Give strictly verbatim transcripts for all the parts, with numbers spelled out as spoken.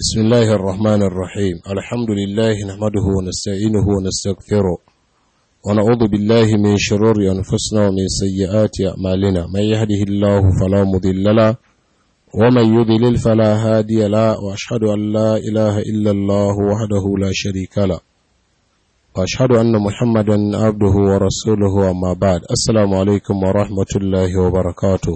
بسم الله الرحمن الرحيم الحمد لله نحمده ونستعينه ونستغفره ونعوذ بالله من شرور أنفسنا ومن سيئات أعمالنا من يهده الله فلا مضل له ومن يضلل فلا هادي له وأشهد أن لا إله إلا الله وحده لا شريك له وأشهد أن محمدا عبده ورسوله أما بعد السلام عليكم ورحمة الله وبركاته.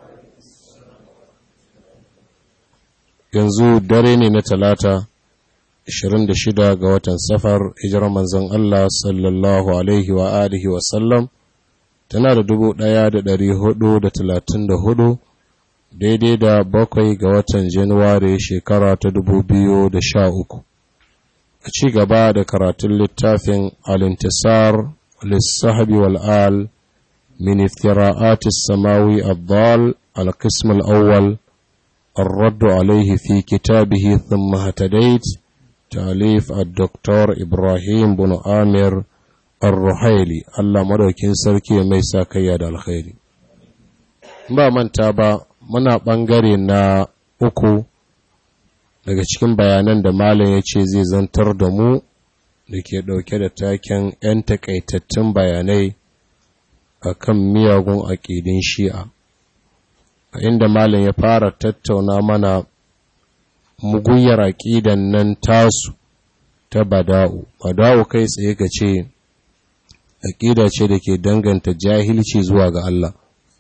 Yanzu dare ne na talata ashirin da shida ga watan safar hijirar manzon Allah sallallahu alaihi wa alihi wa sallam tana da dubu ɗaya da ɗari hudu da talatin da hudu daidai da bakwai ga watan Januwari shekara ta dubu biyu da sha uku. A ci gaba da karatun littafin al-intisar lissahabi wal'al min iftira'atis samawi ad-dal al-qism al-awwal الرد عليه في كتابه ثم اهتديت تأليف الدكتور إبراهيم بن آمر الرحيلي الله مدوكين سركي ميسا كياد الخير ba manta ba muna ɓangare na uku daga cikin bayanan da malam ya ce zai zantar da mu da ke ɗauke da taken 'yan takaitattun bayanai a kan miyagun aƙidin shi'a inda malam ya fara tattauna mana muguyar aƙidan nan tasu ta bada'u bada'u kai tsaye ga ce aƙida ce da ke danganta jahilci zuwa ga Allah.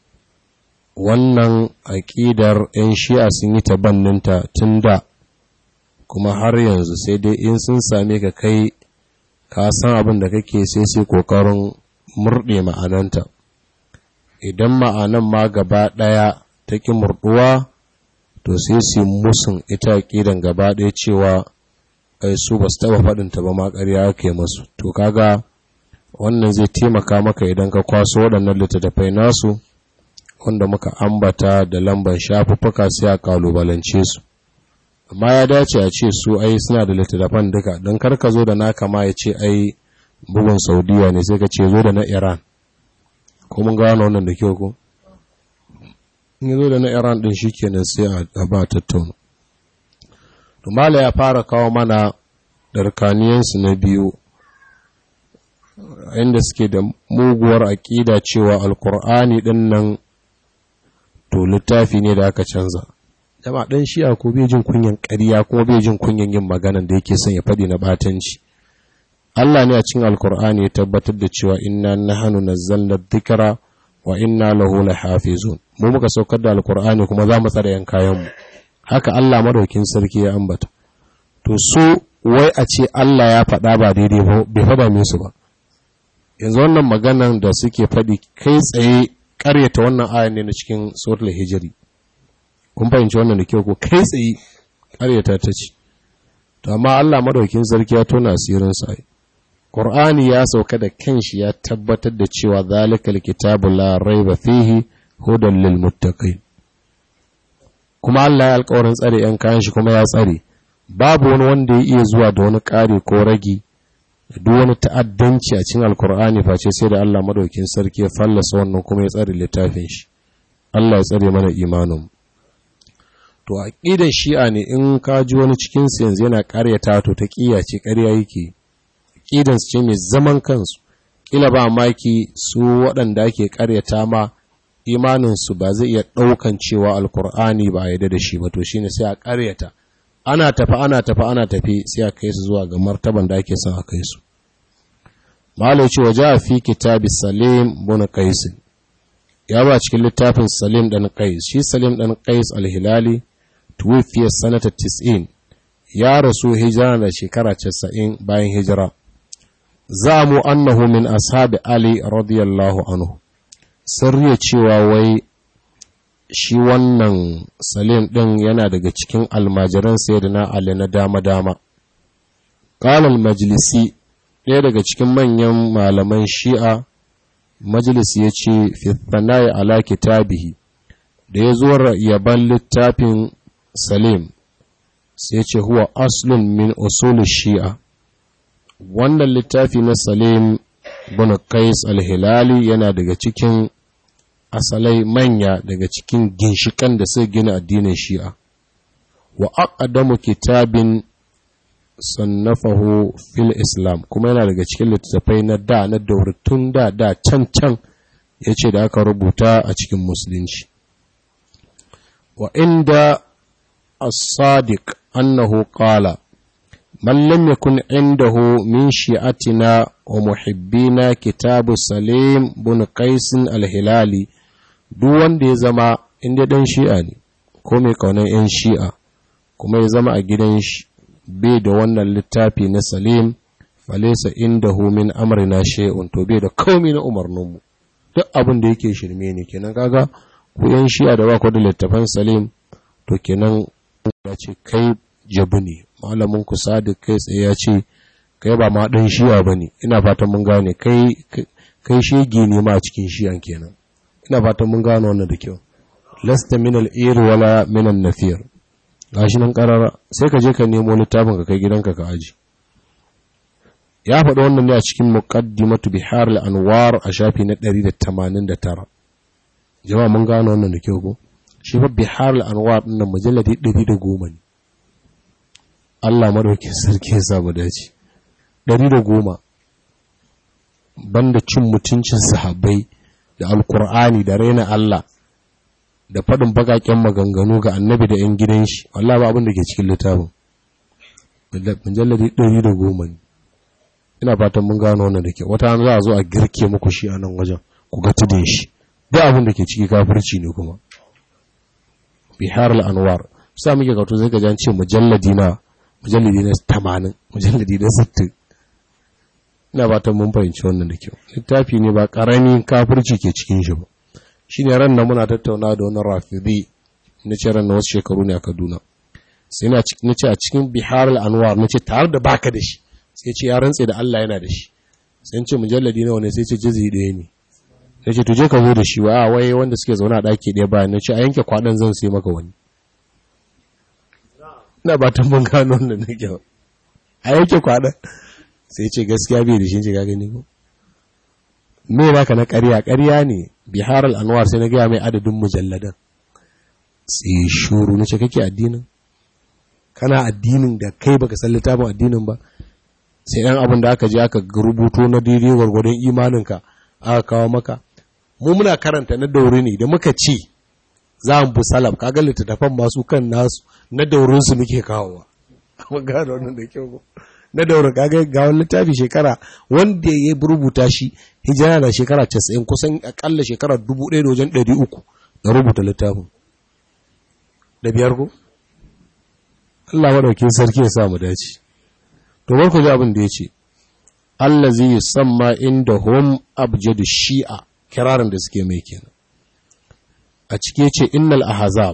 Wannan aƙidar 'yan shi'a sun yi tabanninta tun da kuma har yanzu sai dai in sun same ka kai ka san abin da kake sai sai ƙoƙarin murɗe ma'ananta idan ma'anan ma gaba ɗaya ta ƙi murɗuwa to sai su musun ita aƙidan gaba ɗaya cewa ai su ba su taɓa faɗinta ba ma ƙarya ake masu. To kaga wannan zai taimaka maka idan ka kwaso waɗannan littattafai nasu wanda muka ambata da lambar shafuffuka sai a ƙalubalance su. Amma ya dace a ce su ai suna da littattafan duka don kar ka zo da naka ma ya ce ai bugun Saudiya ne sai ka ce zo da na Iran. Ko mun gano wannan da kyau ko? in zo da na Iran din shikenan sai a ba tattauna. To mala ya fara kawo mana darkaniyansu na biyu inda suke da muguwar aƙida cewa alkur'ani din nan to littafi ne da aka canza. Jama'a dan shi'a ko bai jin kunyan ƙarya kuma bai jin kunyan yin maganan da yake son ya faɗi na batanci. Allah ne a cikin alkur'ani ya tabbatar da cewa inna nahnu nazzalna dhikra wa inna lahu lahafizun. Mu muka saukar da alkur'ani kuma za mu tsare yan kayan mu. Haka Allah madaukin sarki ya ambata. To su wai a ce Allah ya faɗa ba daidai ba bai faɗa musu ba. Yanzu wannan maganan da suke faɗi kai tsaye ƙaryata wannan ayan ne na cikin suratul hijri. Kun fahimci wannan da kyau ko kai tsaye ƙaryata ta ce. To amma Allah madaukin sarki ya tona asirin sa. Qur'ani ya sauka da kanshi ya tabbatar da cewa zalikal kitabu la raiba fihi hudan lil muttaqin. Kuma Allah ya alƙawarin tsare ‘yan kayan shi kuma ya tsare. Babu wani wanda ya iya zuwa da wani ƙari ko ragi da duk wani ta'addanci a cikin Alƙur'ani face sai da Allah madaukin sarki ya fallasa wannan kuma ya tsare littafin shi. Allah ya tsare mana imanin. To aqidan Shi'a ne in ka ji wani cikin su yanzu yana ƙaryata to ta ƙiyace ƙarya yake. Aqidansu ce mai zaman kansu. Kila ba maki su waɗanda ake ƙaryata ma imaninsu ba zai iya ɗaukan cewa alkur'ani ba a yadda da shi ba to shine sai a ƙaryata ana tafi ana tafi ana tafi sai a kai su zuwa ga martaban da ake son a kai su. Malai ce waje a fi kitabi Salim bin Qais ya ba cikin littafin Salim dan Qais. Shi Salim dan Qais al-Hilali tuwfiya sanata tis'in ya rasu hijira da shekara casa'in bayan hijira. Zamu annahu min ashabi Ali radiyallahu anhu. Sirriya cewa wai shi wannan Salim ɗin yana daga cikin almajiran sayyidina Ali na dama-dama. Qala al-Majlisi ɗaya daga cikin manyan malaman Shi'a Majlisi ya ce fi thanai ala kitabihi da ya zo yaban littafin Salim sai ce huwa aslun min usul Shi'a. Wannan littafi na Salim bin Qais al-Hilali yana daga cikin asalai manya daga cikin ginshikan da suka gina addinin Shi'a. wa aqdamu kitabin sannafahu fil islam, kuma yana daga cikin littattafai na da na dauratun da da can can yace da aka rubuta a cikin musulunci. wa inda as-sadiq annahu qala man lam yakun indahu min shi'atina wa muhibbina kitabu salim bin qais al-hilali, duk wanda ya zama inda dan shi'a ne ko mai kaunan yan shi'a kuma ya zama a gidan shi bai da wannan littafi na salim, falaysa indahu min amrina shay'un, to bai da komai na umarninmu, duk abin da yake shirme ne kenan. Kaga ku yan shi'a da ba ku da littafin salim, to kenan ya ce kai jabu ne. Malamin ku Sadiq kai tsaye ya ce kai ba ma dan shi'a bane. Ina fatan mun gane kai kai shege ne ma a cikin shi'an kenan. Ina fatan mun gane wannan da kyau. Lasta min al-ir wala min an-nafir. Gashi nan karara sai ka je ka nemo littafin ka kai gidanka ka aji. Ya faɗi wannan ne a cikin muqaddimatu bihar al-anwar a shafi na ɗari da tamanin da tara. Jama'a mun gane wannan da kyau ko? Shi fa bihar al-anwar din nan mujalladi ɗari da goma ne. Allah madaukakin sarki ya sa mu dace. ɗari da goma banda cin mutuncin sahabbai da alkur'ani da raina Allah da faɗin bakaken maganganu ga annabi da ‘yan gidan shi, wallahi ba abin da ke cikin littafin. Mujalladi ɗari da goma ne. Ina fatan mun gano wannan da ke. Wata za a zo a girke muku shi a nan wajen, ku ga tudun shi. Duk abin da ke ciki kafirci ne kuma. Bihar al-Anwar. Sa muke kato zai ga ce mujalladi na mujalladi na tamanin, mujalladi na sittin. Ina fatan mun fahimci wannan da kyau. Littafi ne ba ƙaramin kafirci ke cikin shi ba. Shi ne ran na muna tattauna da wani rafidi na ce ran na wasu shekaru ne a Kaduna. Sai na ce a cikin Bihar al-Anwar na ce tare da baka da shi. Sai ce ya rantse da Allah yana da shi. Sai ce mujalladi nawa ne, sai ce jizi ɗaya ne. Sai ce tuje ka zo da shi, wa wai wanda suke zaune a ɗaki ɗaya bayan. Na ce a yanke kwaɗan zan sai maka wani. Ina ba ta mun gano wannan da kyau. A yanke kwaɗan. Sai ce gaskiya bai da shi, ce ka gani ko. Me naka na ƙarya ƙarya ne. Bihar al-Anwar sai na gaya mai adadin mujalladan. Sai shuru na ce kake addinin? Kana addinin da kai baka san littafin addinin ba? Sai ɗan abin da aka je aka rubuto na daidai gwargwadon imaninka aka kawo maka. Mu muna karanta na daure ne da muka ce za mu bi salaf, kaga littattafan masu kan nasu na daurinsu muke kawowa. Amma gano wannan da kyau. Na daura kaga ga wani littafi shekara wanda ya rubuta shi hijira da shekara casa'in, kusan akalla shekara dubu ɗaya da wajen ɗari uku da rubuta littafin. Da biyar ko? Allah madaukin sarki ya sa mu dace. To bar ku ji abin da ya ce. Allah zai yi samma inda hum abjadu shi'a, kirarin da suke mai kenan. A cike ce innal ahzab,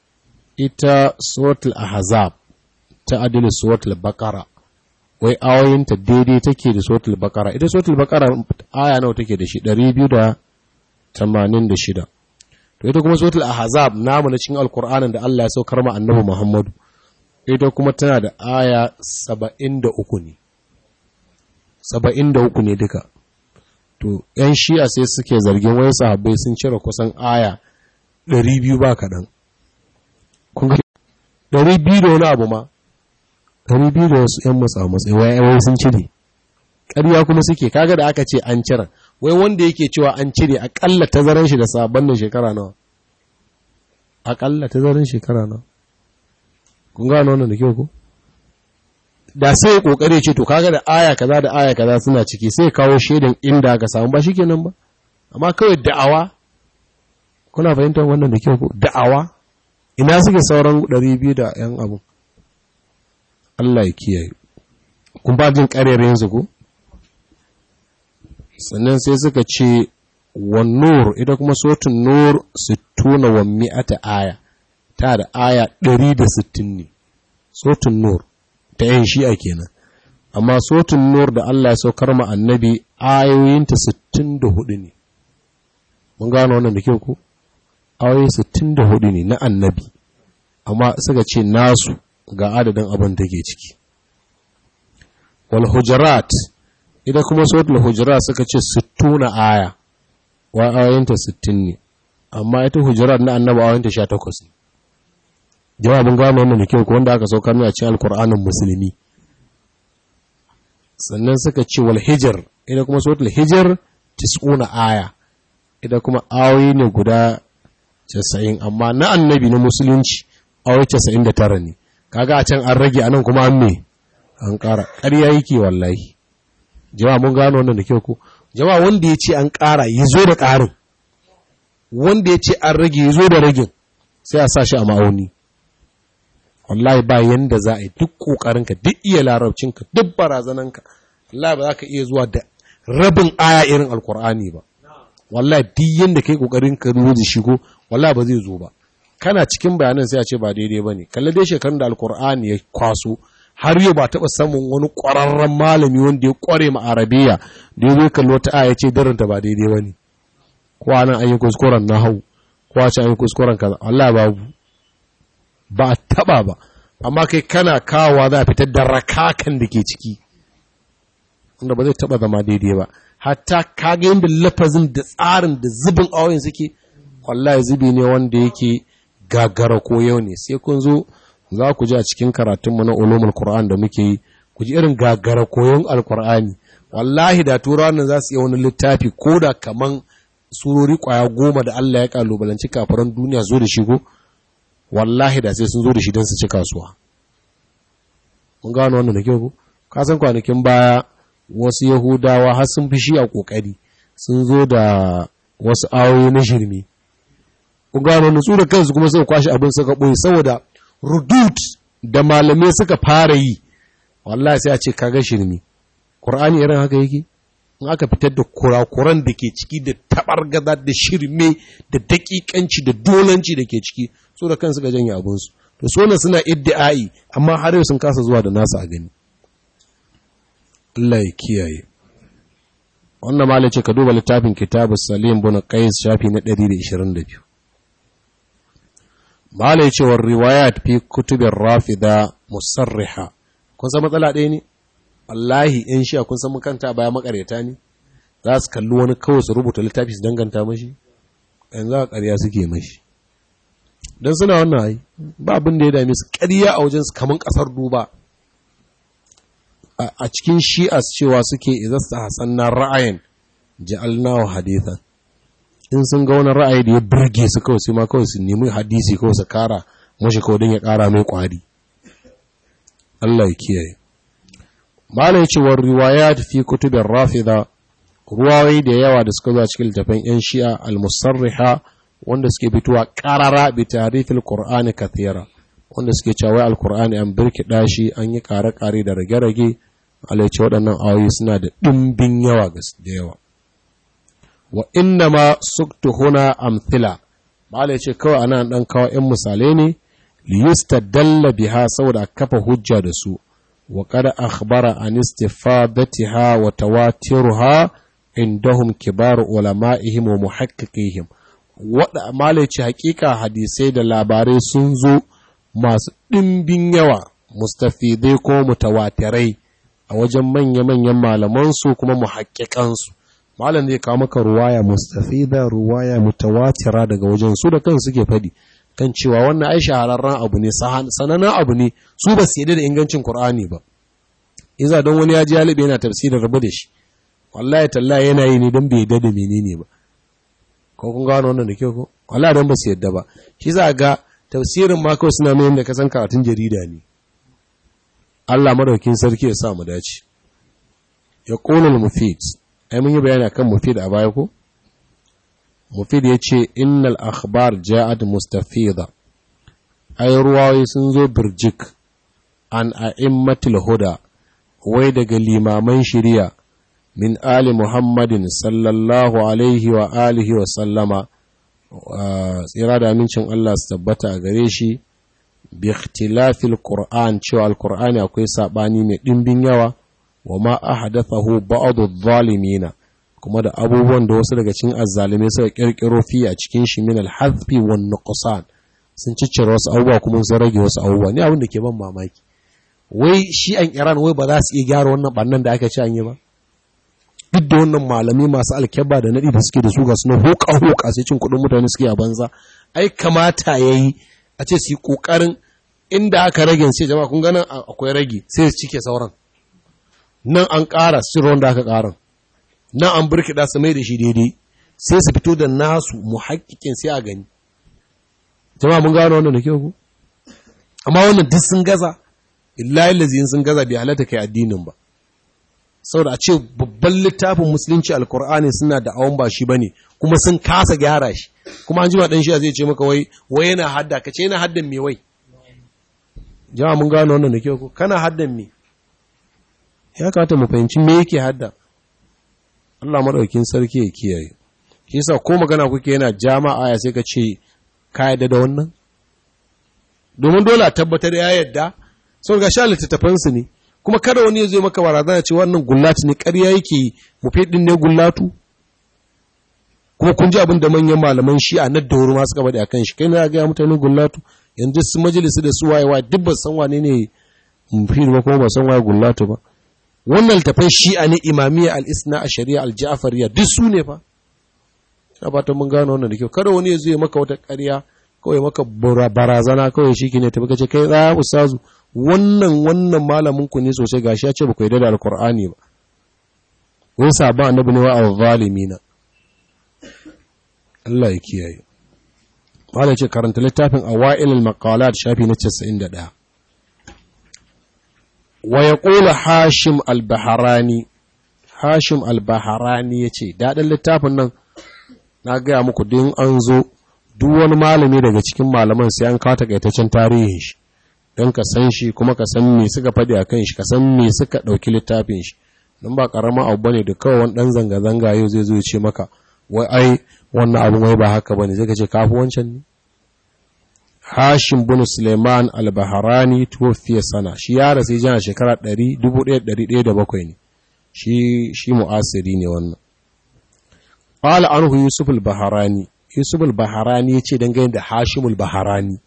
ita suratul ahzab ta adilu suratul baqara, wai ayoyinta daidai take da suratul baqara. Ita suratul baqara aya nawa take da shi? ɗari biyu da tamanin da shida. To ita kuma suratul ahzab namu na cikin alqur'anin da Allah ya saukar ma annabi Muhammadu, ita kuma tana da aya saba'in da uku ne. saba'in da uku ne duka. To ‘yan shi'a sai suke zargin wai sahabbai sun cire kusan aya ɗari biyu ba kaɗan. Kun ga ɗari biyu da wani abu ma, ɗari biyu da wasu ‘yan matsa matsayi wai wai sun cire. Ƙarya kuma suke, kaga da aka ce an cire, wai wanda yake cewa an cire aƙalla tazaran shi da sabon nan shekara nawa? Aƙalla tazaran shekara nawa? Kun gano wannan da kyau ko? Da sai kokare ce to kaga da aya kaza da aya kaza suna ciki, sai kawo shedan inda ka samu ba shikenan ba. Amma kawai da'awa, kuna fahimtar wannan da kyau ko? Da'awa ina suke sauran ɗari biyu da yan abu. Allah ya kiyaye. Kun ba jin ƙarerayen su ko? Sannan sai suka ce wan nur, ita kuma suratul nur sittuna wa mi'ata aya, ta da aya ɗari da sittin ne. Suratul nur ta yin shi'a kenan. Amma suratul nur da Allah ya saukar ma annabi ayoyinta sittin da hudu ne. Mun gano wannan da kyau ko? Ayoyi sittin da hudu ne na annabi. Amma suka ce nasu ga adadin abin da ke ciki. Wal hujurat, ita kuma suratul hujurat suka ce sittuna aya, wa ayoyinta sittin ne. Amma ita hujurat na annabi ayoyinta sha takwas ne. jawabin gano wannan da kyau ko wanda aka saukar ne a cikin alkur'anin musulmi. Sannan suka ce wal hijr, ita kuma suratul hijr tis'una aya, ita kuma ayoyi ne guda casa'in, amma na annabi na musulunci ayoyi casa'in da tara ne. Kaga a can an rage, anan kuma an me an ƙara. ƙarya yake wallahi. Jama'a mun gano wannan da kyau ko? Jama'a wanda ya ce an ƙara ya zo da ƙarin, wanda ya ce an rage ya zo da ragin, sai a sa shi a ma'auni. Wallahi ba yanda za a yi duk ƙoƙarinka, duk iya larabcinka, duk barazananka, wallahi ba za ka iya zuwa da rabin aya irin alkur'ani ba. Wallahi duk yanda kai ƙoƙarin ka zo da shigo, wallahi ba zai zo ba. Kana cikin bayanan sai a ce ba daidai ba ne. Kalli dai shekarun da alkur'ani ya kwaso, har yau ba taɓa samun wani ƙwararren malami wanda ya ƙware ma arabiya da ya zo kalli wata aya ce daranta ba daidai ba ne. Ko anan an yi kuskuren nahau, ko a ce an yi kuskuren kaza, wallahi babu. Ba a taba ba, amma kai kana kawowa za a fitar da rakakan da ke ciki wanda ba zai taba zama daidai ba. Hatta kaga yadda lafazin da tsarin da zubin awoyin suke, wallahi zubi ne wanda yake gagara ko yau ne. Sai kun zo za ku ji a cikin karatunmu na ulumul Qur'an da muke yi, ku ji irin gagara koyon alkur'ani. Wallahi da turawa nan za su iya wani littafi ko da kaman surori kwaya goma da Allah ya kalubalanci kafiran duniya zo da shigo, wallahi da sai sun zo da shi don su ci kasuwa. Mun gano wannan da kyau ku? Ka san kwanakin baya wasu Yahudawa har sun fi shi a kokari sun zo da wasu ayoyi na shirme. Mun gano wannan su da kansu kuma suka kwashi abin suka boye saboda rudut da malamai suka fara yi. Wallahi sai a ce kaga shirme. Qur'ani irin haka yake? In aka fitar da kurakuran da ke ciki da tabargaza da shirme da dakikanci da dolanci da ke ciki, so da kansu ga janye abinsu. To so na suna iddi'ai, amma har yau sun kasa zuwa da nasu a gani. Allah ya kiyaye. Wannan malai ce ka duba littafin Kitabus Salim bin Qais shafi na ɗari da ishirin da biyu. Malai ce wa riwayat fi kutubir rafida musarriha. Kun san matsala ɗaya ne? Wallahi in shi kun san makanta baya makareta ne. Za su kalli wani kawai su rubuta littafi su danganta mashi. Yanzu a ƙarya suke mashi. Don suna wannan ai, ba abin da ya dame su ƙarya a wajensu kamar ƙasar duba. A cikin shi'a cewa suke izasta hasan na ra'ayin ja'alnahu hadithan. In sun ga wani ra'ayi da ya burge su kawai sai ma kawai su nemi hadisi kawai su kara mashi kawai don ya kara mai kwari. Allah ya kiyaye. Malam ya ce wa riwayat fi kutubin rafida, ruwayoyi da yawa da suka zo a cikin littafin yan shi'a al-musarriha wanda suke fitowa karara bi tarifil qur'ani kathira, wanda suke cewa al-qur'ani an birkida shi an yi kare-kare da rage-rage. Allah ya ce waɗannan ayoyi suna da ɗimbin yawa da yawa. Wa inna ma suktu huna amthila, malam ya ce kawai ana ɗan kawo ‘yan misalai ne liyustadalla biha saboda kafa hujja da su. Wa kada akhbara an istifadatiha wa tawatiruha indahum kibar ulama'ihim wa muhaqqiqihim. Wada malai ce hakika hadisai da labarai sun zo masu ɗimbin yawa mustafidai ko mutawatirai a wajen manya-manyan malaman su kuma muhaqqiqan su. Malam zai kawo maka ruwaya mustafida, ruwaya mutawatira daga wajen su da kansu suke fadi kan cewa wannan ai shahararren abu ne, sanannen abu ne, su ba su yadda da ingancin Qur'ani ba. Iza don wani ya ji yalibe yana tafsirin rabu da shi, wallahi tallahi yana yi ne don bai yadda da menene ba. Ko kun gano wannan da kyau ko? Wallahi don ba su yadda ba. Shi za ga tafsirin ma kawai suna mai da kasan karatun jarida ne. Allah madaukin sarki ya sa mu dace. Ya qulul mufid. Ai mun yi bayani akan mufid a baya ko? Mufid ya ce innal akhbar ja'at mustafida. Ai ruwayoyi sun zo birjik an a'immatul huda, wai daga limaman shari'a min ali Muhammadin sallallahu alaihi wa alihi wa sallama, tsira da amincin Allah su tabbata a gare shi, bi ikhtilafil Qur'an, cewa al-Qur'ani akwai sabani mai dimbin yawa, wa ma ahdathahu ba'd adh-dhalimina, kuma da abubuwan da wasu daga cikin azzalimai suka kirkiro fi a cikin shi min al-hadfi wan nuqsan, sun ciccire wasu abubuwa kuma sun rage wasu abubuwa. Ni abin da ke ban mamaki, wai shi an Iran wai ba za su iya gyara wannan bannan da aka ci an yi ba, duk da wannan malami masu alkeba da nadi da suke da su ga suna hoka hoka sai cin kudin mutane suke a banza. Ai kamata yayi a ce su yi kokarin inda aka rage sai jama'a kun ganin akwai rage sai su cike sauran nan an ƙara sirron da aka ƙara nan an burkida su mai da shi daidai sai su fito da nasu muhakkikin sai a gani jama'a mun gano wannan da kyau ku amma wannan duk sun gaza illahi lazin sun gaza bai halatta kai addinin ba saboda a ce babban littafin musulunci alkur'ani suna da awon ba shi bane kuma sun kasa gyara shi kuma an jima dan shi zai ce maka wai wai yana hadda kace yana haddan me wai jama'a mun gano wannan da kyau ku kana haddan me ya kamata mu fahimci me yake hadda Allah madaukin sarki ya kiyaye shi yasa ko magana kuke yana jama'a ya sai ka ce ka yadda da wannan domin dole a tabbatar ya yadda sau ga sha littattafansu ne kuma kada wani ya zo maka barazana ce wannan gullatu ne ƙarya yake mu ɗin ne gullatu kuma kun ji abin da manyan malaman shi a nan da wuri masu gaba da akan shi kai na ga mutane gullatu yanzu su majalisi da su wayewa duk ba san wane ne mufid ba kuma ba san waye gullatu ba wannan littafin shi'a ne imamiyya al-isna a shari'a al-ja'fariyya duk su ne fa ina fatan mun gano wannan da kyau kada wani ya zo ya maka wata ƙarya kawai maka barazana kawai shi ne tafi kace kai tsaya ustazu wannan wannan malamin ku ne sosai gashi ya ce ba ku yarda da alqur'ani ba wai sabon annabi ne wa al-zalimina Allah ya kiyaye malai ce karanta littafin awail al-maqalat shafi na casa'in da ɗaya wa yaqulu hashim al-bahrani hashim al-bahrani yace dadin littafin nan na ga muku din an zo duk wani malami daga cikin malaman sai an kawo takaitaccen tarihin shi don ka san shi kuma ka san me suka faɗi a kan shi ka san me suka ɗauki littafin shi don ba ƙarama abu bane da kawai wani ɗan zanga-zanga yau zai zo ya ce maka wai ai wannan abin wai ba haka bane zai ka ce kafi wancan ne Hashim bin Suleiman al-Bahrani tuwafiya sana shi ya rasu jana shekara dubu ɗaya da ɗari ɗaya da bakwai ne shi shi mu'asiri ne wannan qala anhu Yusuf al-Bahrani Yusuf al-Bahrani yace dangane da Hashim al-Bahrani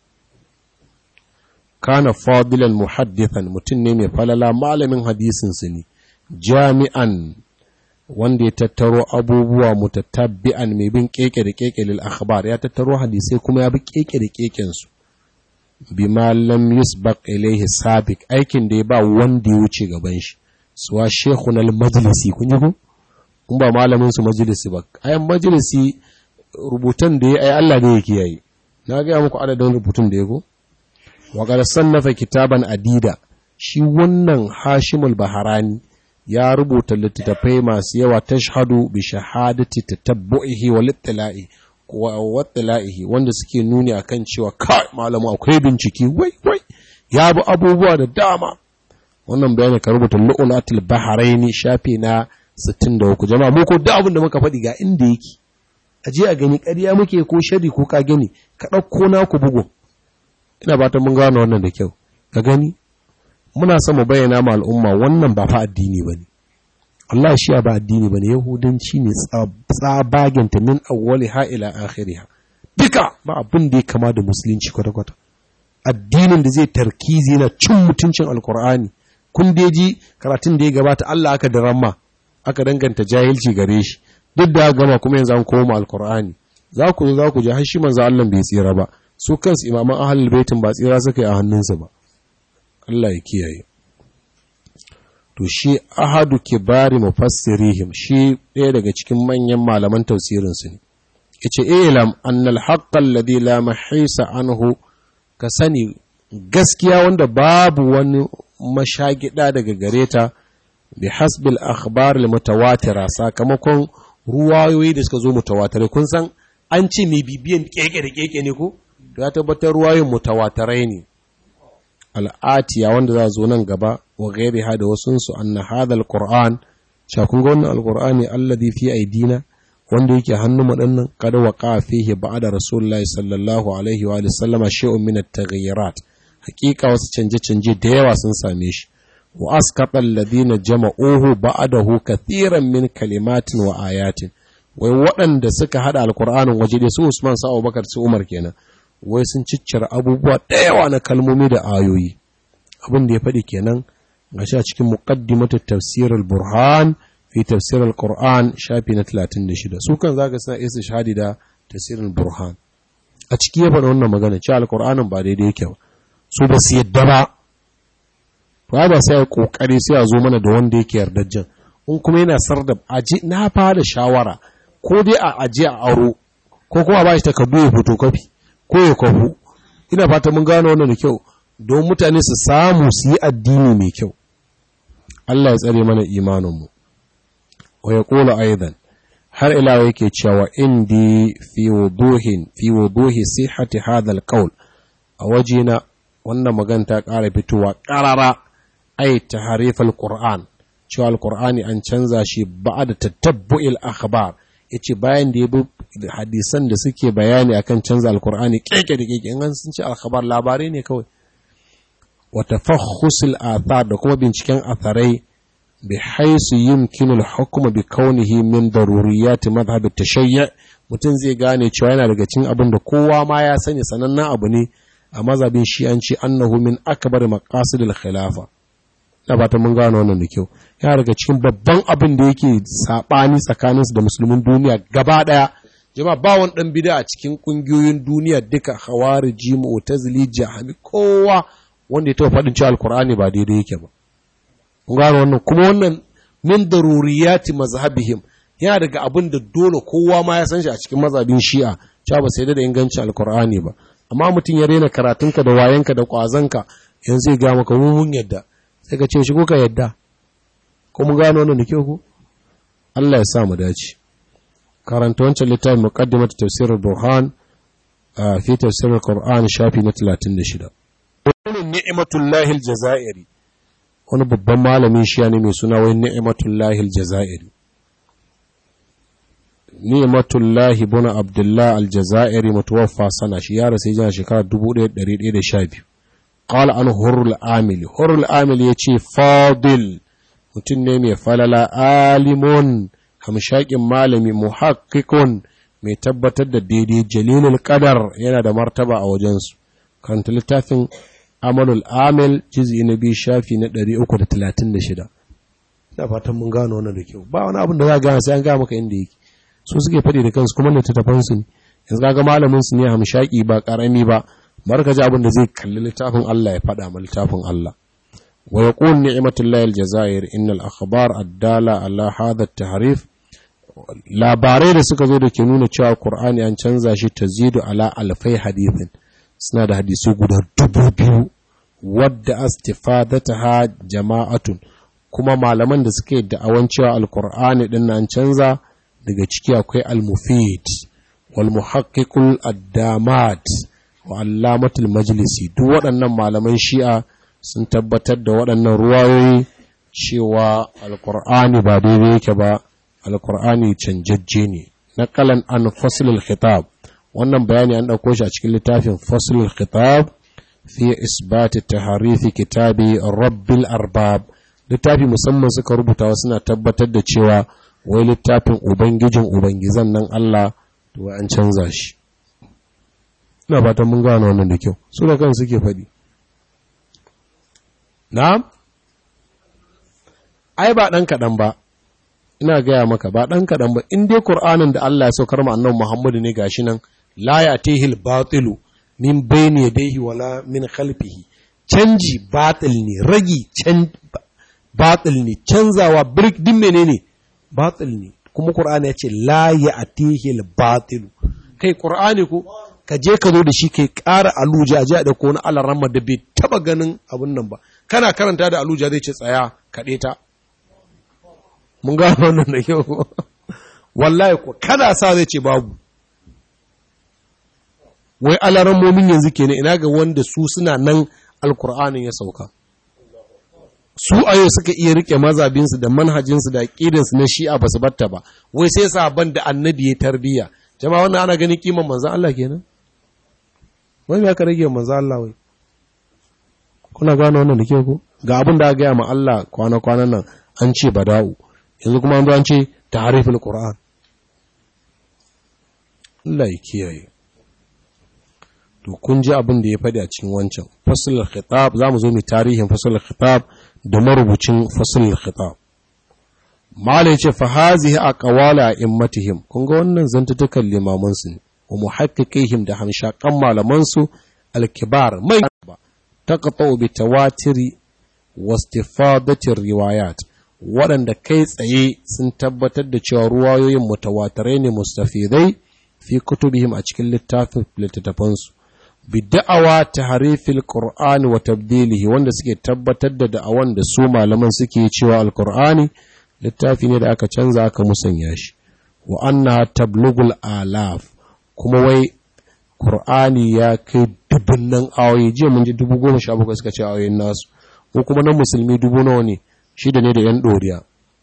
kana fadilan muhaddithan mutum ne mai falala malamin hadisin su ne jami'an wanda ya tattaro abubuwa mutatabbi'an mai bin keke da keke lil akhbar ya tattaro hadisai kuma ya bi keke da keken su bima lam yusbaq ilayhi sabiq aikin da ya ba wanda ya wuce gaban shi suwa shaykhun al-majlisi kun ji ko kun ba malamin su majlisi ba ayan majlisi rubutan da ya ai Allah ne yake yayi na ga muku adadin rubutun da ya go wa qad sannafa kitaban adida shi wannan Hashim al-Bahrani ya rubuta littattafai masu yawa tashhadu bi shahadati tatabbu'ihi wa littila'i wa wattila'ihi wanda suke nuni akan cewa kai malamu akwai bincike wai wai ya bi abubuwa da dama wannan bayani ka rubuta lu'ulatul bahraini shafi na sittin da uku jama'a mu ko duk abin da muka faɗi ga inda yake aje a gani ƙarya muke ko shari ko ka gani ka ɗauko naku bugu ina ba ta mun gano wannan da kyau ka gani muna son mu bayyana ma al'umma wannan ba fa addini bane Allah shi ba addini bane yahudanci ne tsabagenta min awwaliha ila akhiriha duka ba abin da ya kama da musulunci kwata kwata addinin da zai tarkizi na cin mutuncin alqur'ani kun deji karatun da ya gabata Allah aka daramma aka danganta jahilci gare shi duk da gama kuma yanzu an koma alqur'ani za ku zo za ku ji har shi manzo Allah bai tsira ba su kansu imaman ahlul baitin ba tsira suka yi a hannunsa ba Allah ya kiyaye to shi ahadu kibari mufassirihim shi ɗaya daga cikin manyan malaman tafsirin su ne yace ilam annal haqqal ladhi la mahisa anhu ka sani gaskiya wanda babu wani mashagida daga gareta bi hasbil akhbar al mutawatira sakamakon ruwayoyi da suka zo mutawatire kun san an ce mai bibiyan keke da keke ne ko ya tabbatar ruwayoyin mutawatirai ne al'atiya wanda za zo nan gaba wa gairi ha da wasunsu anna hadha alquran shakun ga wannan alqur'ani alladhi fi aidina wanda yake hannun mu dinnan kada waqa fihi ba'da rasulullahi sallallahu alaihi wa sallama shay'un min at-taghayyirat hakika wasu canje canje da yawa sun same shi wa asqata alladhina jama'uhu ba'dahu kathiran min kalimatin wa ayatin wai waɗanda suka hada alqur'anin waje da su Usman sa Abubakar su Umar kenan wai sun ciccire abubuwa da yawa na kalmomi da ayoyi abin da ya faɗi kenan gashi a cikin muqaddimatut tafsir al-burhan fi tafsir al-qur'an shafi na talatin da shida su kan zaka suna isa shahadi da tafsir al-burhan a ciki ya faɗa wannan magana cewa al-qur'anin ba daidai yake ba su ba su yadda ba ba ba sai a kokari sai a zo mana da wanda yake yardajjen in kuma yana sar da aji na fara shawara ko dai a aje a aro ko kuma ba shi takardu ya fito kafi ko ya kwafu ina fata mun gano wannan da kyau don mutane su samu su yi addini mai kyau Allah ya tsare mana imaninmu wa yaqulu aidan har ila yake cewa indi fi wuduhin fi wuduhi sihhati hadha alqawl a wajena wannan magana ta ƙara fitowa ƙarara ai tahrif alquran cewa alqur'ani an canza shi ba'da tatabbu'il akhbar yace bayan da yabi hadisan da suke bayani akan canza alqur'ani keke da keke in sun ce akhbar labarai ne kawai wa tafakhus al-athar da kuma binciken atharai bi haisu yumkinu al-hukm bi kaunihi min daruriyat madhhab at-tashayyu' mutun zai gane cewa yana daga cikin abin da kowa ma ya sani sanannen abu ne a mazhabin shi'anci annahu min akbar maqasid al-khilafa da ba ta mun gano wannan da kyau yana daga cikin babban abin da yake sabani tsakaninsu da musulmin duniya gaba daya jama'a ba wani dan bid'a a cikin kungiyoyin duniya duka khawariji mu'tazili jahmi kowa wanda ya taɓa faɗin cewa alkur'ani ba daidai yake ba kun gano wannan kuma wannan min daruriyati mazhabihim yana daga abin da dole kowa ma ya san shi a cikin mazhabin shi'a cewa ba sai da ingancin alkur'ani ba amma mutum ya rena karatunka da wayanka da kwazanka yanzu zai ga maka mun yadda sai ka ce shi ko ka yadda ko mun gano wannan da kyau ko Allah ya sa mu dace karanta wancan littafin muqaddimat tafsir al-burhan fi tafsir al-qur'an shafi na talatin da shida wani ni'matullahi al-jazairi wani babban malamin shi ne mai suna wai ni'matullahi al-jazairi ni'matullahi ibn abdullah al-jazairi mutawaffa sana shi ya rasu jana shekara dubu ɗaya da ɗari ɗaya da sha biyu qala an hurrul amili hurrul amili yace fadil mutum ne mai falala alimun hamshakin malami muhaqqiqun mai tabbatar da daidai jalilul qadar yana da martaba a wajensu karanta littafin amalul amil juz'i na biyu shafi na ɗari uku da talatin da shida ina fatan mun gano wannan da kyau ba wani abin da za ka gane sai an ga maka inda yake su suke faɗi da kansu kuma littattafan su ne yanzu kaga malamin su ne hamshaki ba karami ba barka ji abin da zai kalli littafin Allah ya faɗa ma littafin Allah wa yaqul ni'matullahi aljazair innal akhbar ad-dala ala hadha at-tahrif labarai da suka zo da ke nuna cewa Qur'ani an canza shi tazidu ala alfai hadithin suna da hadisi guda dubu biyu wadda astifadataha jama'atun kuma malaman da suke da'awan cewa alqur'ani din nan canza daga ciki akwai al-mufid wal muhaqqiqul addamat wa allamatul majlisi duk waɗannan malaman shi'a sun tabbatar da waɗannan ruwayoyi cewa alqur'ani ba daidai yake ba alqur'ani canjajje ne naqalan an fasl al-khitab wannan bayani an dauko shi a cikin littafin fasl al-khitab fi isbat tahrif kitabi rabbil arbab littafi musamman suka rubuta suna tabbatar da cewa wai littafin ubangijin ubangizan nan Allah to an canza shi ina fatan mun gano wannan da kyau su da kan suke faɗi na'am ai ba dan kadan ba ina gaya maka ba dan kadan ba in dai Qur'anin da Allah ya saukar ma annabi Muhammadu ne gashi nan la ya'tihil batilu min bayni yadayhi wala min khalfihi canji batil ne ragi can batil ne canzawa brick din menene batil ne kuma Qur'ani ya ce la ya'tihil batilu kai Qur'ani ko ka je ka zo da shi kai ƙara aluja a ji a ɗauko wani alaramma da bai taɓa ganin abin nan ba kana karanta da aluja zai ce tsaya kaɗe ta mun gano wannan da kyau wallahi ko kana sa zai ce babu wai alarammomin yanzu kenan ina ga wanda su suna nan alkur'anin ya sauka su ayo suka iya rike mazabinsu da manhajinsu da aqidansu na shi'a basu batta ba wai sai saban da annabi ya tarbiya jama'a wannan ana ganin kiman manzon Allah kenan wai ya ka rage manzon Allah wai kuna gano wannan da ke ku ga abin da aka gaya ma Allah kwana-kwanan nan an ce bada'u yanzu kuma an zo an ce tahriful qur'an Allah ya kiyaye to kun ji abin da ya faɗi a cikin wancan faslul khitab zamu zo mu tarihin faslul khitab da marubucin faslul khitab mala yace fa hazihi aqwala immatihim kun ga wannan zantutukan limaman su ne wa muhaqqiqihim da hamshakan malaman su al-kibar mai taqta'u bi tawatiri wastifadatir riwayat, waɗanda kai tsaye sun tabbatar da cewa ruwayoyin mutawatirai ne mustafidai fi kutubihim a cikin littafin littattafansu, bi da'awa tahrifil qur'ani wa tabdilihi, wanda suke tabbatar da da'awan da su malaman suke cewa alqur'ani littafi ne da aka canza aka musanya shi, wa annaha tablugul alaf, kuma wai qur'ani ya kai dubunnan ayoyi. Jiya mun ji dubu goma sha bakwai suka ce ayoyin nasu, ko kuma na musulmi dubu nawa ne, shida ne da yan doriya.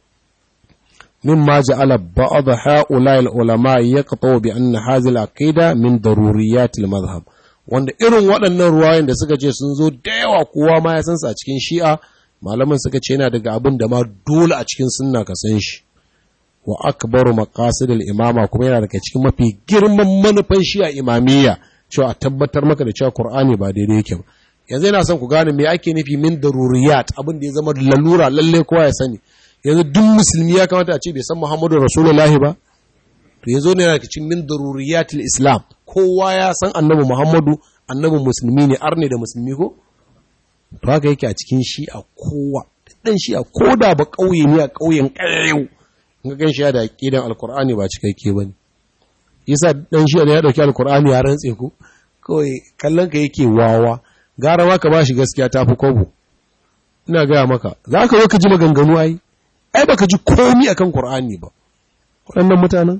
mimma ja'ala ba'd ha'ula'i al-ulama yaqta'u bi anna hadhihi al-aqida min daruriyat al-madhhab, wanda irin waɗannan ruwayoyin da suka ce sun zo da yawa kowa ma ya san su a cikin shi'a, malaman suka ce yana daga abin da ma dole a cikin sunna ka san shi. Wa akbaru maqasid al-imama, kuma yana daga cikin mafi girman manufan shi'a imamiyya, cewa a tabbatar maka da cewa Qur'ani ba daidai yake ba. Yanzu yana son ku gane me ake nufi min daruriyat, abin da ya zama lalura lalle kowa ya sani. Yanzu duk musulmi ya kamata a ce bai san Muhammadu Rasulullahi ba, to yazo ne daga cikin min daruriyatil Islam. Kowa ya san Annabi Muhammadu, annabin musulmi ne, arne da musulmi ko? To haka yake a cikin shi'a kowa. Dan shi'a ko da ba kauye ne a kauyen ƙayyau, in ga gan shi'a da aqidan Alqur'ani ba cikakke bane. Yasa dan shi'a da ya dauki Alqur'ani ya rantse ku, kawai kallon ka yake wawa. Gara ma ka bashi gaskiya tafi kwabo. Ina gaya maka, za ka zo ka ji maganganu ai, ai baka ji komi akan Qur'ani ba. Waɗannan mutanen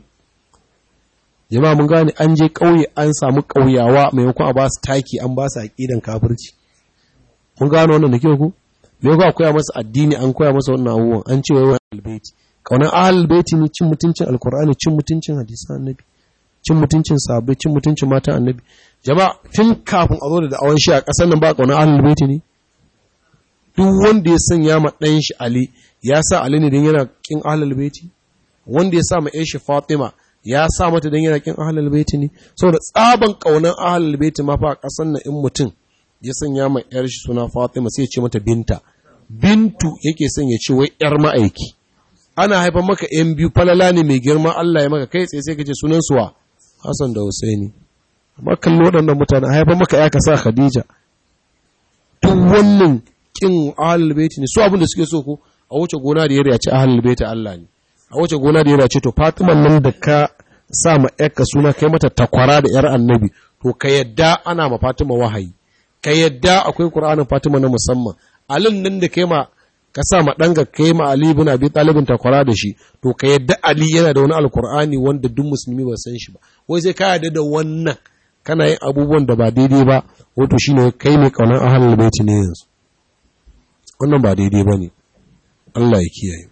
jama'a mun gane, an je ƙauye an samu ƙauyawa maimakon a ba su taki an ba su aƙidan kafirci. Mun gano wannan da kyau ku? Maimakon a koya masa addini an koya masa wannan abubuwan, an ce wai wani albaiti. Kaunan ahlul baiti ne cin mutuncin alkur'ani, cin mutuncin hadisan annabi, cin mutuncin sahabbai, cin mutuncin matan annabi. Jama'a tun kafin a zo da da'awan shi a ƙasar nan ba kaunan ahlul baiti ne? Duk wanda ya sanya ma ɗan shi Ali, ya sa Ali ne don yana kin ahlul baiti? Wanda ya sa ma ƴar shi Fatima, ya sa mata don yana kin ahlul baiti ne? Saboda tsaban kaunan ahlul baiti ma fa a ƙasar nan in mutum ya sanya ma ƴar shi suna Fatima sai ya ce mata binta. Bintu yake son ya ce wai ƴar ma'aiki. Ana haifar maka ƴan biyu, falala ne mai girma Allah ya maka, kai tsaye sai ka ce sunan suwa Hassan da Husaini. Amma kallo waɗannan mutane haifar maka ya ka sa Khadija. Duk wannan kin ahlul baiti ne, su abin da suke so ko a wuce gona da yare ya ce ahlul baiti Allah ne. A wuce gona da yare ya ce to Fatima nan da ka sa ma ƴarka suna kai mata takwara da ƴar Annabi, to ka yadda ana ma Fatima wahayi. Ka yadda akwai Qur'anin Fatima na musamman. Alin nan da kai ma ka sa ma ɗanga kai ma Ali ibn Abi Talib takwara da shi, to ka yadda Ali yana da wani alkur'ani wanda duk musulmi ba san shi ba. Wai sai ka yadda da wannan kana yin abubuwan da ba daidai ba, wato shine kai mai kaunar ahlul baiti ne yanzu. Wannan ba daidai bane. Allah ya kiyaye.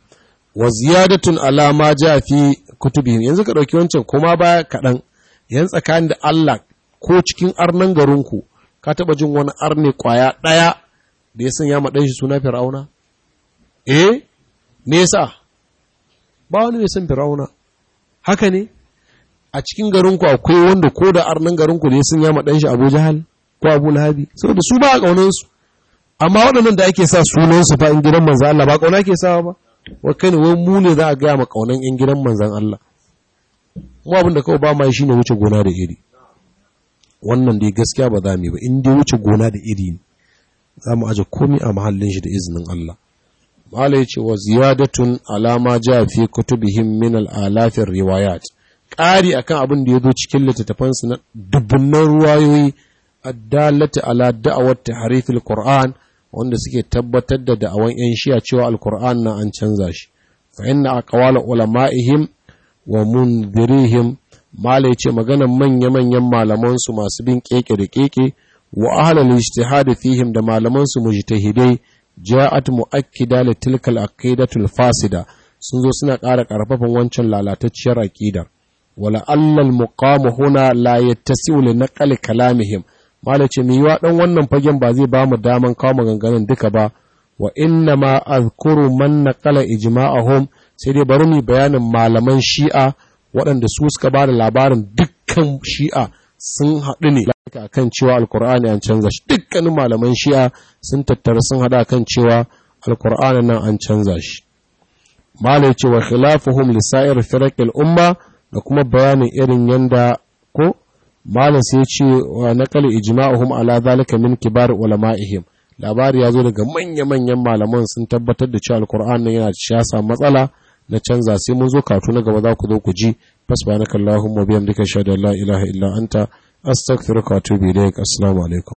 Wa ziyadatun ala ma ja fi kutubihim. Yanzu ka dauki wancan kuma baya kadan. Yan tsakanin da Allah ko cikin arnan garinku ka taba jin wani arne kwaya daya da ya sanya ma ɗanshi suna Fir'auna? Eh, me yasa? Ba wani mai san Fir'auna. Haka ne, a cikin garinku akwai wanda ko da arnan garinku da ya sanya ma ɗanshi Abu Jahal ko Abu Lahabi, saboda su ba a ƙaunansu. Amma waɗannan da ake sa sunansu fa in gidan manzan Allah ba ƙauna ke sawa ba. Wa kai ne, wai mu ne za a gaya ma ƙaunan in gidan manzan Allah. Mu abin da kawai ba ma shi ne wuce gona da iri. Wannan dai gaskiya ba za mu yi ba, in dai wuce gona da iri ne. Za mu aje komi a mahallin shi da izinin Allah. Malai ce wa ziyadatun alama ja fi kutubihim min al'alafin riwayat. Ƙari akan abin da ya zo cikin littattafansu na dubunnan ruwayoyi addalata ala da'awar tahrifil Qur'an, wanda suke tabbatar da da'awan ‘yan shi'a cewa al-Qur'an na an canza shi. Fa inna aqwala ulama'ihim wa munzirihim, malai ce maganan manya-manyan malamansu masu bin keke da keke wa ahlul ijtihad fihim da malaman su mujtahidai ja'at muakkida li tilka al-aqidatul fasida, sun zo suna ƙara ƙarfafan wancan lalatacciyar aqidar. Wala allal muqam huna la yattasi'u li naqli kalamihim, malace mi yiwa dan wannan fagen ba zai ba mu daman kawo maganganun duka ba. Wa inna ma azkuru man naqala ijma'ahum, sai dai bari mu bayanin malaman shi'a waɗanda su suka ba da labarin dukkan shi'a sun haɗu ne kan cewa alkur'ani an canza shi. Dukkanin malaman shi'a sun tattara sun haɗa kan cewa alkur'ani nan an canza shi. Malai cewa khilafuhum lisa'ir firaqil umma, da kuma bayanin irin yanda ko malam sai ce wa naqal ijma'uhum ala zalika min kibar ulama'ihim, labari ya zo daga manya-manyan malaman sun tabbatar da cewa alkur'an nan yana da shasa matsala na canza. sai mun zo katu na gaba za ku zo ku ji. Subhanakallahumma wa bihamdika ashhadu an la ilaha illa anta astaghfiruka wa atubu ilaik. Assalamu alaikum.